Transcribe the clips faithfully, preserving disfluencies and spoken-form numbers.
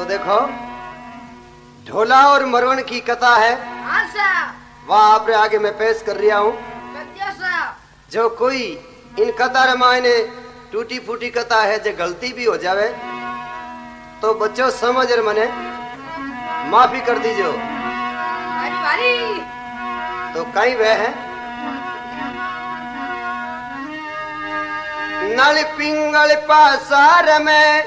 तो देखो ढोला और मरवण की कथा है, वह आपके आगे मैं पेश कर रहा हूँ। जो कोई इन कथा रामायण टूटी फूटी कथा है, जो गलती भी हो जावे तो बच्चों समझ और मने माफी कर दीजिए। तो कहीं वह है नल पिंगल पासार में,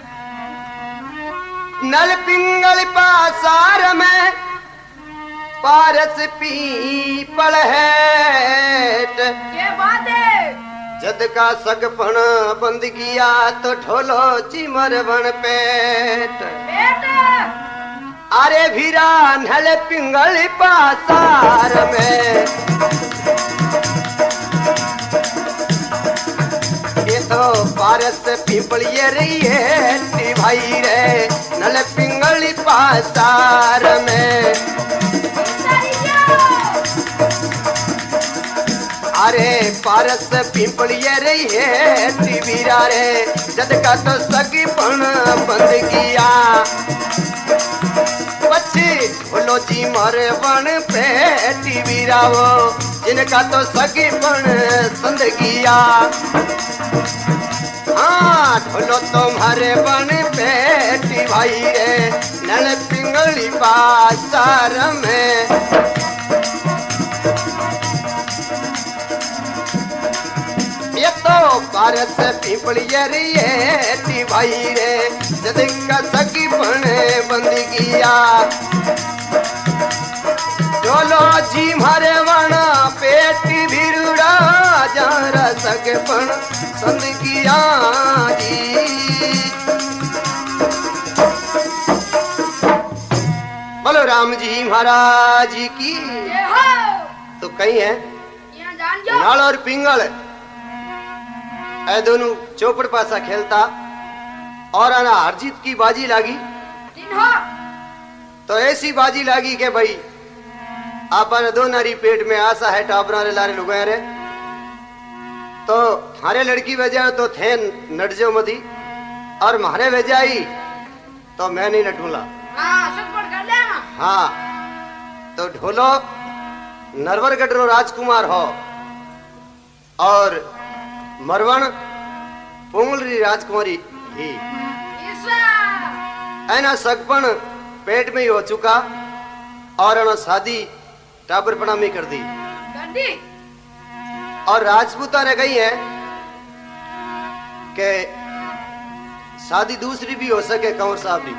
नल पिंगल पासार में पारस पीपल है। ये बात है जद का सगपण बंद किया तो ढोलो चिमर बन पेट। अरे भीरा नल पिंगल पासार में, ये तो पारस पीपलिए रही है भाई रे। नल पिंगल पासार में, अरे पारस पिंपलिए रही है टीवीरा रे। जद का तो सगी पण बंद किया बच्ची बोलो जी मारे बन पे टीवीरा वो, जिनका तो सगी पण संद किया। हाँ ढोलो तुम्हारे बन पे भाई रे। नल पिंगली पासार में, ये तो पारस पीपलिए रही है भाई रे। जद का सगी बने बंद किया ढोलो जी मारे वना पेटी भिरुड़ा जरा सगे पण संद किया जी। बोलो राम जी महाराज की। तो कहीं है नाल और पिंगल ऐ दोनों चौपड़ पासा खेलता और आना हारजीत की बाजी लागी। तो ऐसी बाजी लागी के भाई आपने दो नारी पेट में आशा है टाबरा रे लारे लुगाए रे। तो थारे लड़की भेजा तो थे नटजो मधी और मारे भेजाई तो मैं नहीं नटूला। हाँ तो ढोलो नरवर गडरो राजकुमार हो और मरवण पोंगलरी राजकुमारी ही। ऐना सगपन पेट में ही हो चुका और अना शादी टाबरपना में कर दी, कर दी। और राजपूता ने कही है कि शादी दूसरी भी हो सके कंवर साहब भी।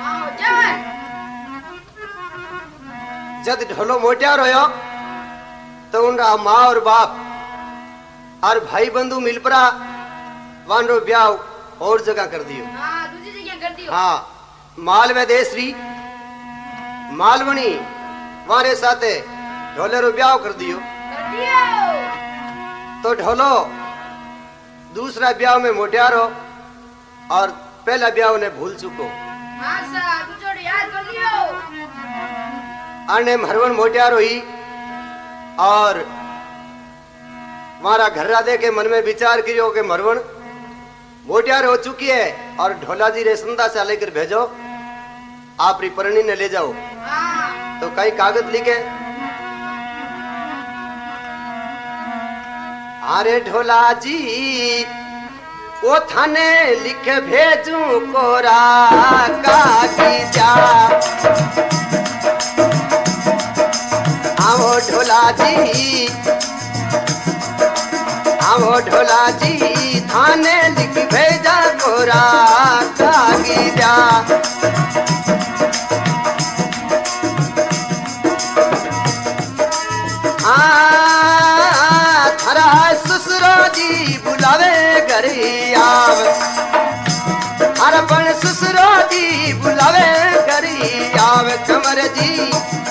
जब ढोलो मोटियार होयो तो उनका माँ और बाप और भाई बंधु मिलपरा वांडो ब्याह और जगह कर दियो। हाँ, दूसरी जगह कर दियो। हाँ मालवे देसरी मालवणी वारे साथे ढोले रो ब्याह कर दियो, कर दियो। तो ढोलो दूसरा ब्याह में मोटियार हो और पहला ब्याह ने भूल चुको। हाँ साहब दूसरा याद कर लियो। अने मरवण मोटियार हुई और हमारा घर्रा दे के मन में विचार करियो कि मरवण मोटियार हो चुकी है और ढोला जी रे संदा से लेकर भेजो, आप री परणी ने ले जाओ। तो कई कागज लिखे, अरे ढोला जी वो थाने लिखे भेजू कोरा काकी जा। आओ ढोला जी, आओ ढोला जी थाने लिख भेजा कोरा कागी जा। हाँ थारा ससुरो जी बुलावे घरी आव, हरपन ससुरो जी बुलावे घरी आव। कमर जी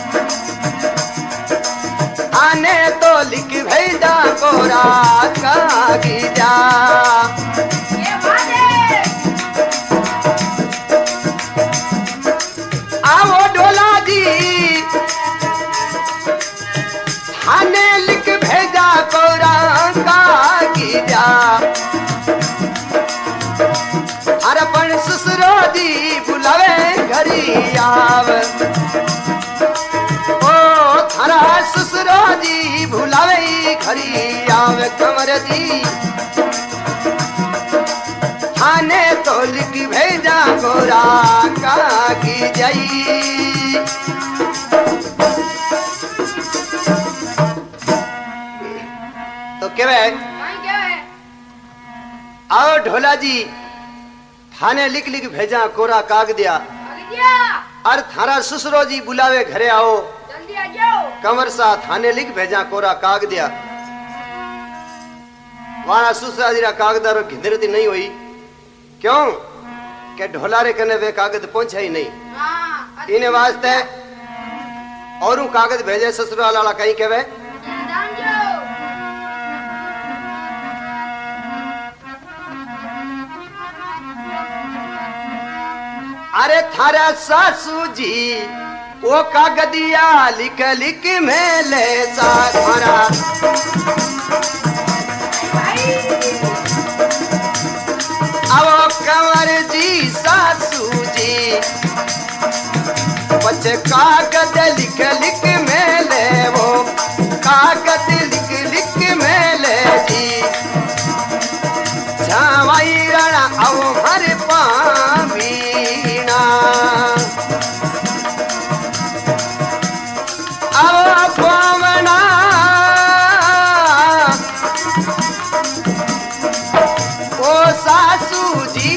आने तो लिख भेजा कोरा कागी जा। ये आओ ढोला जी आने लिख भेजा कोरा कागी जा। हरपन ससुरो जी बुलावे आव ओ थारा ससुरा जी भुलावे घरी आव कंवर जी थाने तो लिख भेजा गोरा का की जाई तो केवे आओ ढोला जी थाने लिख लिख भेजा कोरा काग दिया और थारा ससुरो जी बुलावे घरे आओ जल्दी आ जाओ कंवर सा थाने लिख भेजा कोरा काग दिया वाला ससुरा जी रा कागदारो घिंदरती नहीं हुई क्यों के ढोला रे कने वे कागज पहुंचा ही नहीं हां इने वास्ते औरू कागज भेजे ससुराल वाला कहीं केवे दान जाओ अरे थारा सासू जी वो कागदिया लिख लिख मेले सा थारा अब कंवर जी सासू जी बच्चे कागज लिख लिख मेले वो कागज लिख लिख मेले जी झावाई रणा आओ हर पामीना आओ पावना ओ सासू जी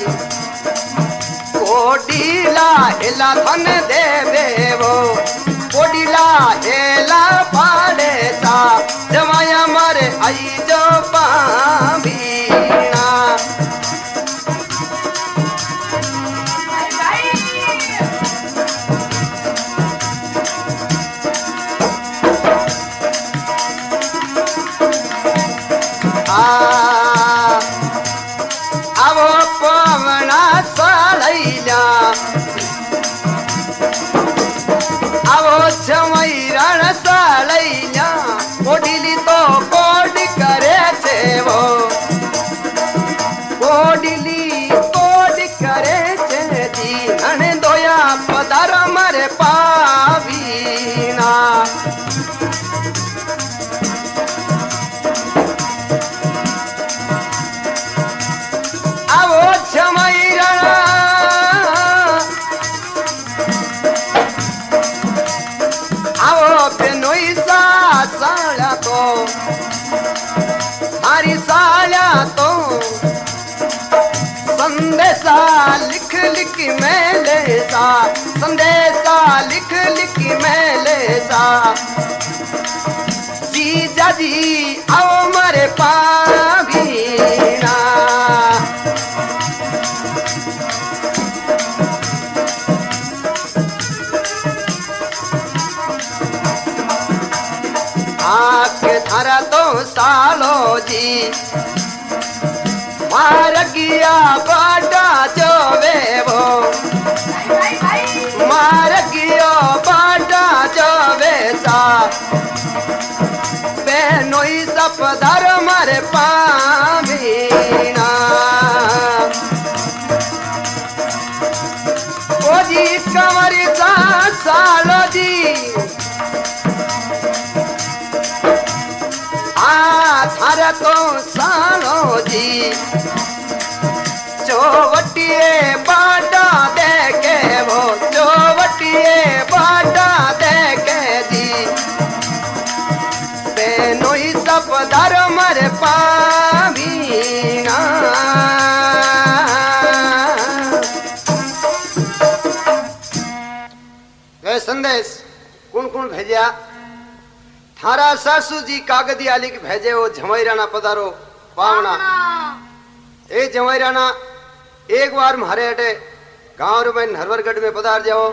कोडीला हेला धन देवे वो कोडीला हेला पाड़े सा जमाया मारे आई जो पामीना अब पवना सालैया अब जमैरण सालैया कोडिली तो कोड करे छे वो कोडिली कोड करे छे जी नने दोया पदार मरे पावीना हरी साला तो संदेशा लिख लिख मेले सा संदेशा लिख लिख मेले सा जीजा जी आओ मरे पावीना आके थारा तो सालो जी मार गया बाटा जो वे वो मार गया बाटा जो वे सा बेनोई सपदार मारे पामीना ओ जी कंवरी सा सालो जी थारा तो सालो जी चौवटिए बाटा देखे वो चौवटिए बाटा देखे जी बेनोई सब दर मर पावीना वे संदेश कौन कौन भेजा थारा सासू जी कागदिया लिख भेजे वो झमैराना पधारो पावना ए झमैराना एक बार मारे अटे गांव में नरवरगढ़ में पधार जाओ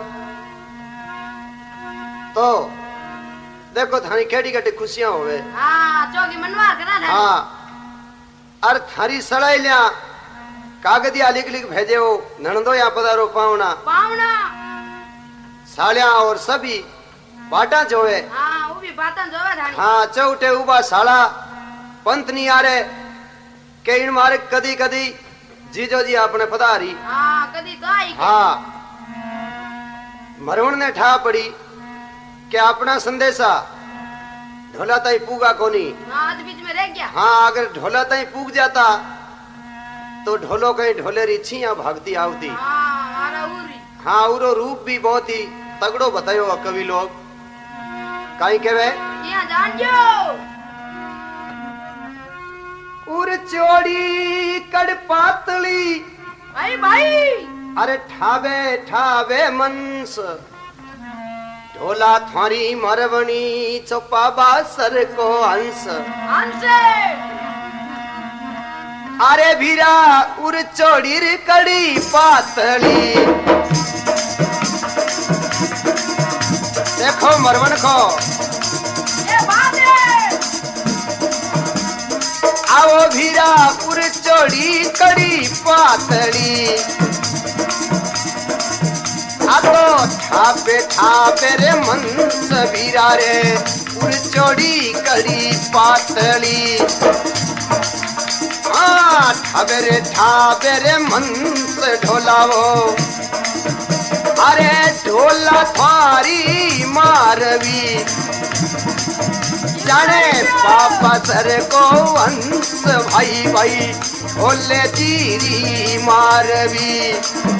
तो देखो थारी केड़ी केड़ी खुशियां होवे हां चौकी मनवा करा था हां और थारी सड़ाई लिया कागदिया लिख लिख भेजे वो ननदो या पधारो पावना पावना सालिया और सभी बाटा जोवे हां वो भी बाटा जोवे थारी हां चौटे उबा साला पंत नहीं आ रे के इन मारे कदी कदी जीजो जी आपने पधारी हां कदी तो आई हां मरवण ने ठा पड़ी कि अपना संदेशा ढोला ताई पूगा कोनी। हाँ आध बीच में रह गया। हाँ अगर ढोला ताई पूग जाता तो ढोलो कहीं ढोलेरी छिया भागती आवती। हाँ आरा उरी। हाँ उरो रूप भी बहुत ही तगड़ो बतायो कवि लोग काई कहवे यहाँ जान जो उर चोड़ी कड़ पातली भाई भाई अरे ठावे ठावे मनस ढोला थारी मरवणी चोपा बासर को हंस हंस अरे भीरा उर चोड़ीर कड़ी पातली देखो मरवन को ये बात है आओ भीरा उर चोड़ी कड़ी पातली आ तो ठापे ठापे रे मनस भीरा रे उर चोड़ी कड़ी पातली हाँ ठाबे रे ठाबे रे मनस ढोलावो अरे ढोला थारी मारवी जाने पापा सर को हंस भाई भाई ढोले चीरी मारवी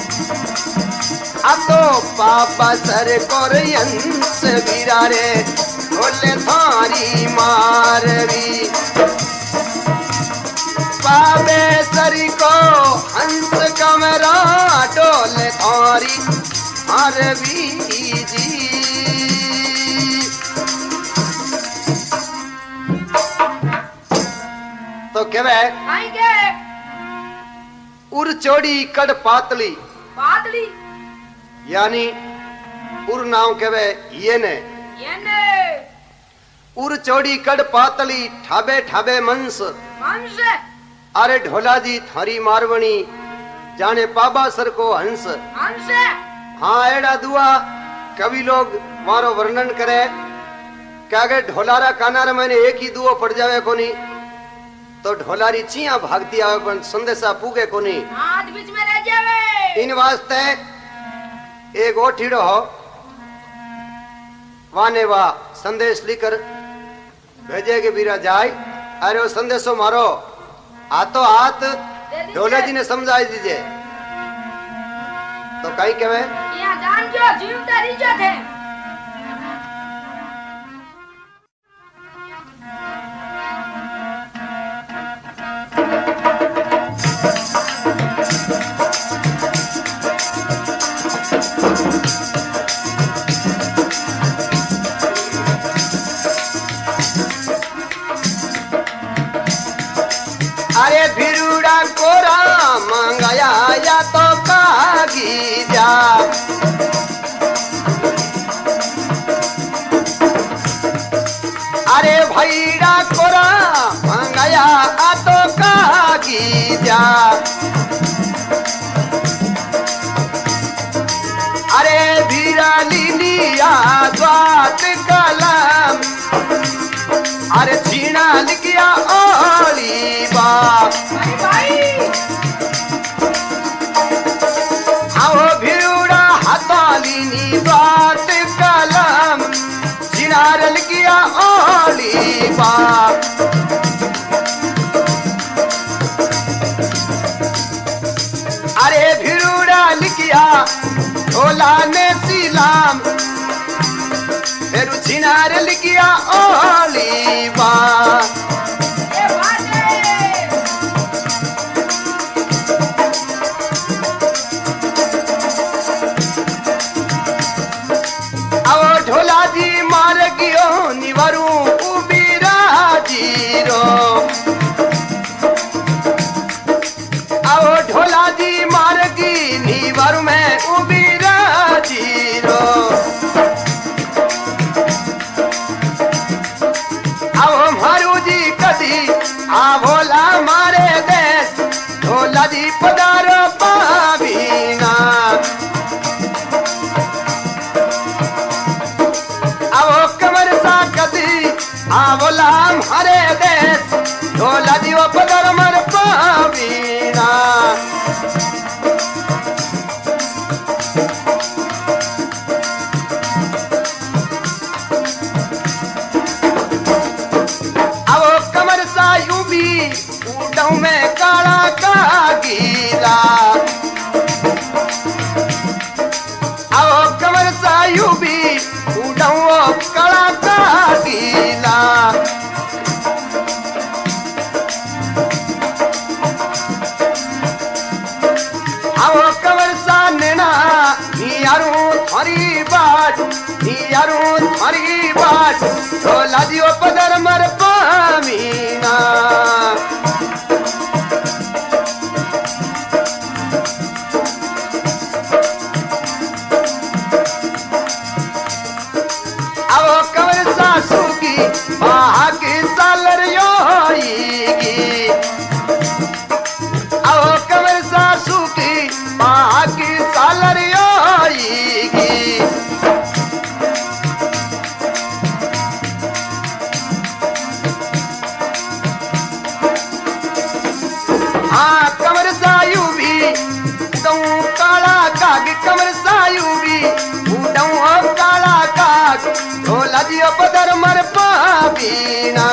अब तो पापा सर को हंस वीरा रे ढोले थारी मारवी पापे सरी को हंस कमरा ढोले थारी मारवी जी तो कहवे आएंगे उर चोड़ी कड़ पातली पातली यानी उर नाम कहवे ये ने ये ने उर चोड़ी कड़ पातली ठाबे ठाबे मनस हंस अरे ढोला जी थारी मारवणी जाने पाबा सर को हंस हंस हाँ एड़ा दुआ कवि लोग मारो वर्णन करे कि अगर ढोलारा कानार मैंने एक ही दुओ पड़ जावे कोनी तो ढोलारी चिया भागती आवे पर संदेशा पूगे कोनी हाथ बीच में रह जावे इन वास्ते एक ओठीड़ो हो वाने वा संदेश लिखकर भेजे के बीरा जाए अरे वो संदेशो मारो हाथों हाथ ढोले जी ने समझाई दीजिए तो कहीं कहे यहाँ जान जो जीवता रिजत है अरे भिरुड़ा कोरा मंगाया या तो कागी जा अरे भैरा कोरा मंगाया आ तो कागी जा अरे भीरा लिलिया द्वात कलम अरे छीना लिखिया ओली बा भाई भाई आओ भिरुड़ा हतालिनी बात कलम छीना लिखिया ओली बा अरे भिरुड़ा लिखिया ढोला ने सिलाम फिर छिनार लिखिया ओली बा ये बात है आओ ढोला जी मार गियो निवरू उबीरा जीरो आओ ढोला जी मार गी निवरू में उबीरा जीरो आओ मारू जी कदी आ भोला मारे देश ढोला जी पधारो पावीना आओ कमर सा कदी आ भोला मारे देश ढोला जी वो पधार मर पावीना बीना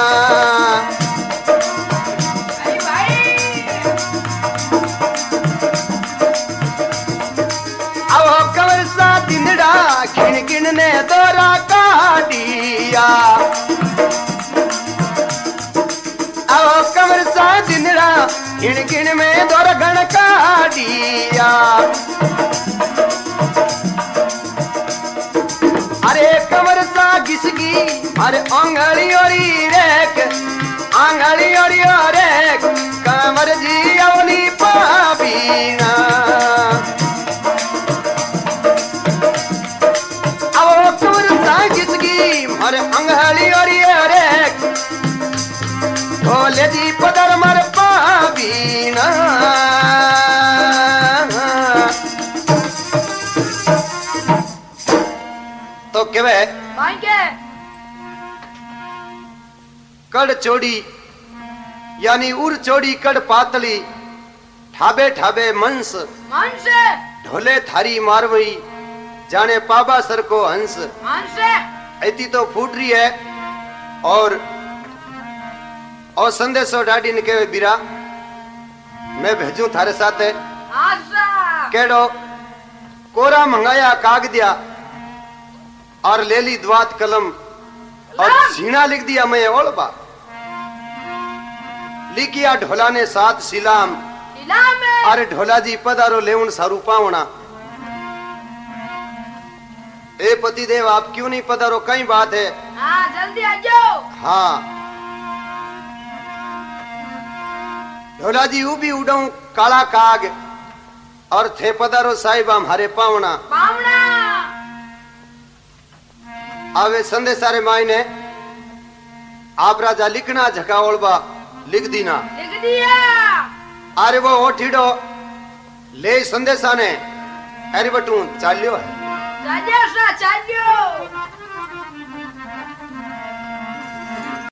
दिनड़ा खिण खिण ने दौरा काटिया आओ कमर सा दिनड़ा खिण खिण में दौरा घण काटिया अरे कमर सा घिसकी अरे आंगली ओरी रेक आंगली ओरी रेक कमर जी अवनी पाबीना अरे अंगली और ये भोले जी पदर मर पाबीना तो केवे कड़ चोड़ी यानी उर चोड़ी कड़ पातली ठाबे ठाबे मंस मंस ढोले थारी मारवई जाने पाबा सर को हंस हंस ऐती तो फूट रही है और और संदेशो डाडी ने कहे बीरा मैं भेजू थारे साथ है केड़ो कोरा मंगाया काग दिया और ले ली द्वात कलम और झीना लिख दिया मैं ओलबा लिखिया ढोला ने सात सिलाम अरे ढोला जी पधारो लेउन सारू पावना ए पति देव आप क्यों नहीं पधारो कई बात है हाँ जल्दी आ जाओ हाँ ढोला जी उबी उड़ाऊ काला काग और थे पधारो साहिब हमारे पावना पावना आवे संदेशारे मायने आप राजा लिखना झकाओलबा लिख दीना लिख दिया अरे वो ओठीडो ले संदेशा ने अरे बटू चाल्यो है चाल्यो सा चाल्यो